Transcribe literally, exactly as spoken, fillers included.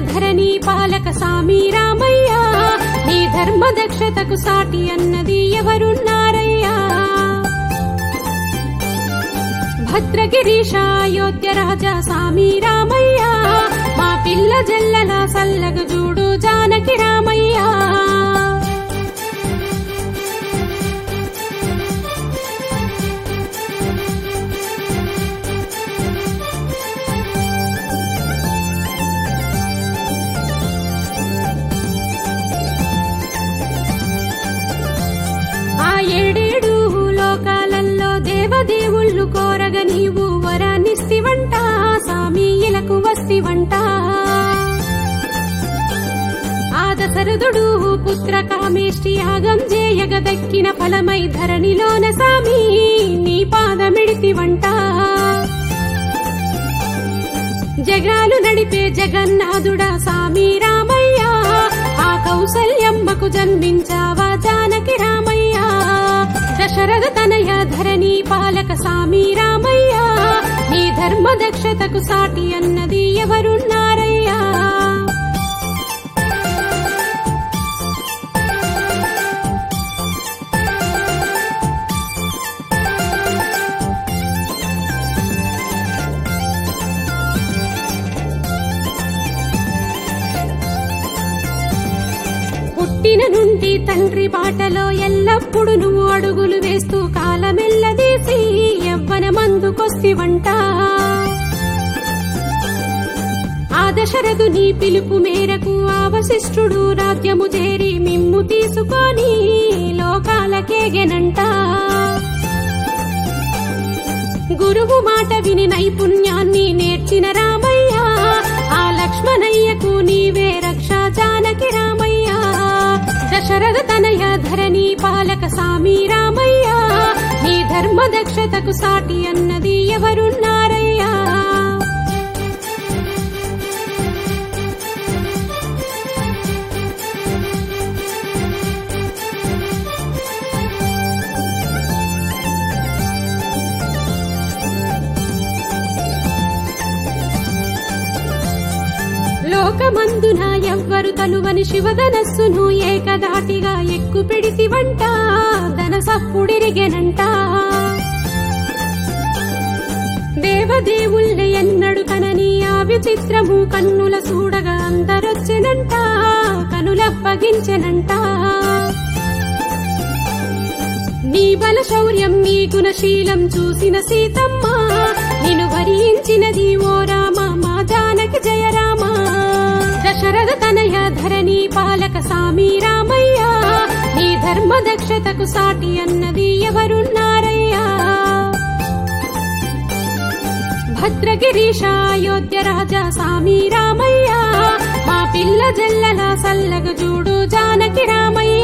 ధరణి పాలక సామి రామయ్య నీ ధర్మ దక్షతకు సాటి అన్నది ఎవరున్నారయ్యా భద్రగిరీశ అయోధ్య రాజా సామి రామయ్య మా పిల్ల జల్లల సల్లగ చూడు జానకి రామయ్య ఆ ఏడేడు లోకాలలో దేవదేవుళ్ళు కోరగ నీవు వరాన్నిస్తివంట సామి ఇలకు వస్తివంట ఆ దశరథుడు పుత్ర కామేష్టి యాగం చేయగ దక్కిన ఫలమై ధరణిలోన సామి నీ పాదమిడితివంట జగాలు నడిపే జగన్నాథుడా సామి రామయ్య ఆ కౌసల్యమ్మకు జన్మించావా జానకి రామయ్య దశరథ తనయ ధరణి పాలక సామి రామయ్య నీ ధర్మ దక్షతకు సాటి అన్నది ఎవరున్నారయ్యా పుట్టిన నుండి తండ్రి బాటలో ఎల్లప్పుడు నువ్వు అడుగులు వేస్తూ కాలమెల్లదీసి యవ్వన మందుకొస్తివంట ఆ దశరథు నీ పిలుపు మేరకు ఆ వశిష్ఠుడు రాజ్యము చేరి మిమ్ము తీసుకొని లోకాలకేగెనంట గురువు మాట విని నైపుణ్యాన్ని నేర్చిన రామయ్య ఆ లక్ష్మణయ్యకు నీవే రక్ష జానకి రామయ్య దశరథ తనయ ధరణి పాలక సామి రామయ్య నీ ధర్మ దక్షతకు సాటి అన్నది ఎవరున్నారయ్యా లోకమందున ఎవ్వరు తలువని శివధనస్సును ఏకదాటిగా ఎక్కు పెడితివంట ధన సప్పుడిరిగెనంట దేవదేవుల్ని ఎన్నడు కనని ఆ విచిత్రము కన్నుల చూడగా అందరొచ్చెనంట కనులప్పగించెనంట నీ బల శౌర్యం నీ గుణశీలం చూసిన సీతమ్మ నిన్ను వరించినది ఓ రామ మా జానకి జయ రామ దశరథ తనయ ధరణి పాలక సామి రామయ్య నీ ధర్మ దక్షతకు సాటి అన్నది ఎవరున్నారయ్యా భద్రగిరీశ అయోధ్య రాజా సామి రామయ్య మా పిల్ల జల్లల సల్లగ చూడు జానకి రామయ్య